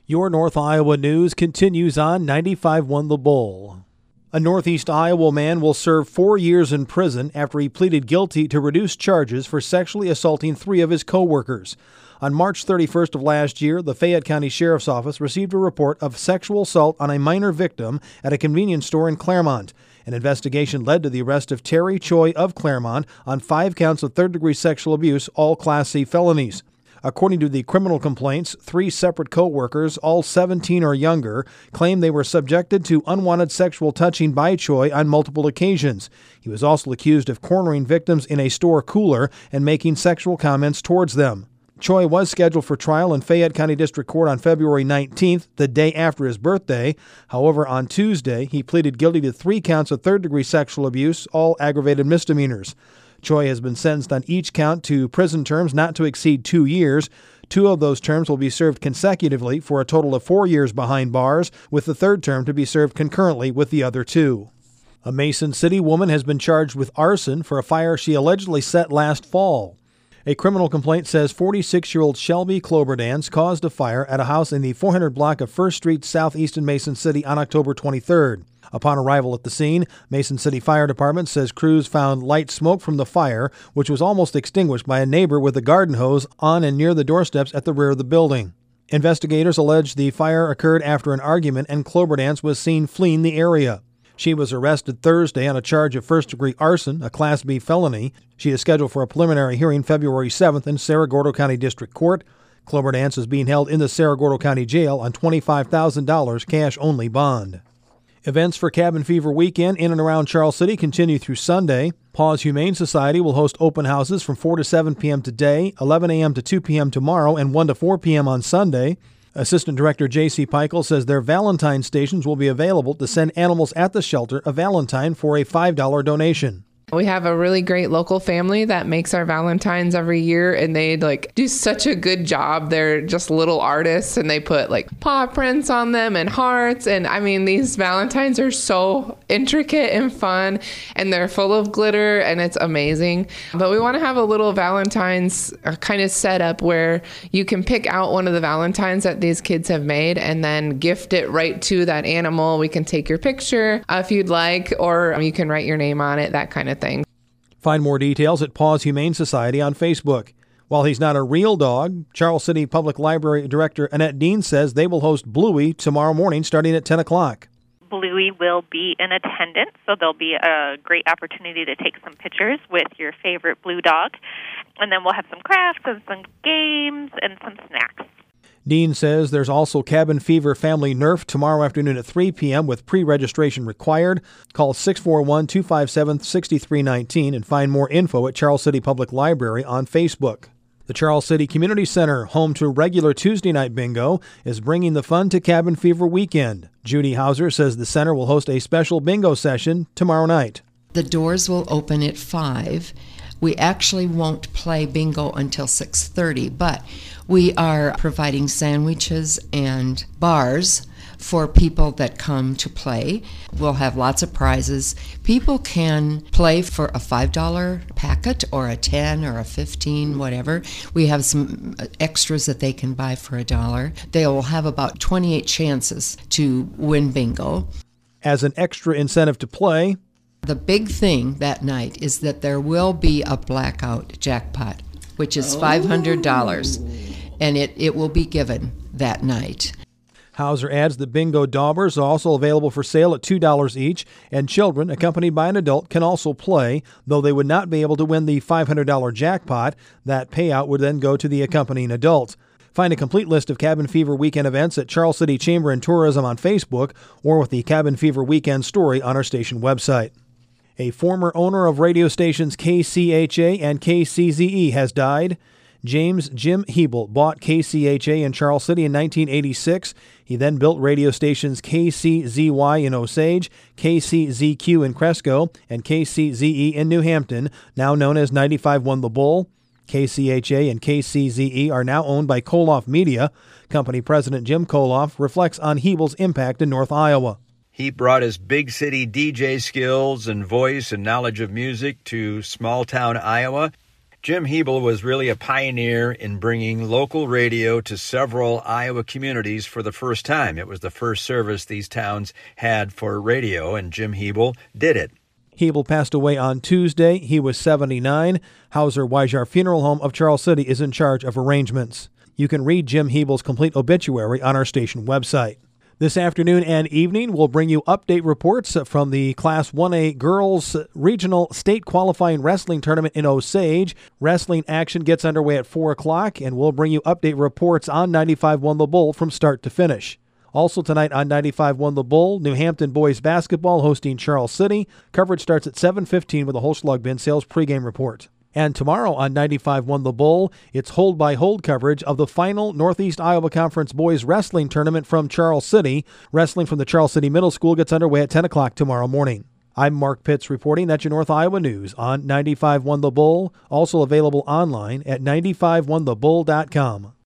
Your North Iowa news continues on 95.1 The Bull. A Northeast Iowa man will serve 4 years in prison after he pleaded guilty to reduced charges for sexually assaulting 3 of his co-workers. On March 31st of last year, the Fayette County Sheriff's Office received a report of sexual assault on a minor victim at a convenience store in Claremont. An investigation led to the arrest of Terry Choi of Claremont on 5 counts of third-degree sexual abuse, all Class C felonies. According to the criminal complaints, 3 separate co-workers, all 17 or younger, claimed they were subjected to unwanted sexual touching by Choi on multiple occasions. He was also accused of cornering victims in a store cooler and making sexual comments towards them. Choi was scheduled for trial in Fayette County District Court on February 19th, the day after his birthday. However, on Tuesday, he pleaded guilty to 3 counts of third-degree sexual abuse, all aggravated misdemeanors. Choi has been sentenced on each count to prison terms not to exceed 2 years. 2 of those terms will be served consecutively for a total of 4 years behind bars, with the third term to be served concurrently with the other 2. A Mason City woman has been charged with arson for a fire she allegedly set last fall. A criminal complaint says 46-year-old Shelby Cloberdance caused a fire at a house in the 400 block of 1st Street southeast in Mason City on October 23rd. Upon arrival at the scene, Mason City Fire Department says crews found light smoke from the fire, which was almost extinguished by a neighbor with a garden hose on and near the doorsteps at the rear of the building. Investigators allege the fire occurred after an argument and Cloberdance was seen fleeing the area. She was arrested Thursday on a charge of first-degree arson, a Class B felony. She is scheduled for a preliminary hearing February 7th in Cerro Gordo County District Court. Cloberdance is being held in the Cerro Gordo County Jail on $25,000 cash-only bond. Events for Cabin Fever Weekend in and around Charles City continue through Sunday. Paws Humane Society will host open houses from 4 to 7 p.m. today, 11 a.m. to 2 p.m. tomorrow, and 1 to 4 p.m. on Sunday. Assistant Director J.C. Peichel says their Valentine stations will be available to send animals at the shelter a Valentine for a $5 donation. We have a really great local family that makes our Valentines every year, and they do such a good job. They're just little artists, and they put paw prints on them and hearts. And I mean, these Valentines are so intricate and fun, and they're full of glitter, and it's amazing. But we want to have a little Valentine's kind of setup where you can pick out one of the Valentines that these kids have made and then gift it right to that animal. We can take your picture if you'd like, or you can write your name on it, that kind of thing. Find more details at Paws Humane Society on Facebook. While he's not a real dog, Charles City Public Library Director Annette Dean says they will host Bluey tomorrow morning starting at 10 o'clock. Bluey will be in attendance, so there'll be a great opportunity to take some pictures with your favorite blue dog. And then we'll have some crafts and some games and some snacks. Dean says there's also Cabin Fever Family Nerf tomorrow afternoon at 3 p.m. with pre-registration required. Call 641-257-6319 and find more info at Charles City Public Library on Facebook. The Charles City Community Center, home to regular Tuesday night bingo, is bringing the fun to Cabin Fever weekend. Judy Hauser says the center will host a special bingo session tomorrow night. The doors will open at 5. We actually won't play bingo until 6:30, but we are providing sandwiches and bars for people that come to play. We'll have lots of prizes. People can play for a $5 packet or a $10 or a $15, whatever. We have some extras that they can buy for $1. They will have about 28 chances to win bingo. As an extra incentive to play, the big thing that night is that there will be a blackout jackpot, which is $500, and it will be given that night. Hauser adds that bingo daubers are also available for sale at $2 each, and children accompanied by an adult can also play, though they would not be able to win the $500 jackpot. That payout would then go to the accompanying adult. Find a complete list of Cabin Fever weekend events at Charles City Chamber and Tourism on Facebook or with the Cabin Fever weekend story on our station website. A former owner of radio stations KCHA and KCZE has died. James Jim Hebel bought KCHA in Charles City in 1986. He then built radio stations KCZY in Osage, KCZQ in Cresco, and KCZE in New Hampton, now known as 95.1 The Bull. KCHA and KCZE are now owned by Koloff Media. Company President Jim Koloff reflects on Hebel's impact in North Iowa. He brought his big city DJ skills and voice and knowledge of music to small town Iowa. Jim Hebel was really a pioneer in bringing local radio to several Iowa communities for the first time. It was the first service these towns had for radio, and Jim Hebel did it. Hebel passed away on Tuesday. He was 79. Hauser Weijar Funeral Home of Charles City is in charge of arrangements. You can read Jim Hebel's complete obituary on our station website. This afternoon and evening, we'll bring you update reports from the Class 1A Girls Regional State Qualifying Wrestling Tournament in Osage. Wrestling action gets underway at 4 o'clock, and we'll bring you update reports on 95.1 The Bull from start to finish. Also tonight on 95.1 The Bull, New Hampton boys basketball hosting Charles City. Coverage starts at 7:15 with a Holschlag Bin Sales pregame report. And tomorrow on 95.1 The Bull, it's hold-by-hold coverage of the final Northeast Iowa Conference Boys Wrestling Tournament from Charles City. Wrestling from the Charles City Middle School gets underway at 10 o'clock tomorrow morning. I'm Mark Pitts reporting. That's your North Iowa News on 95.1 The Bull, also available online at 95.1thebull.com.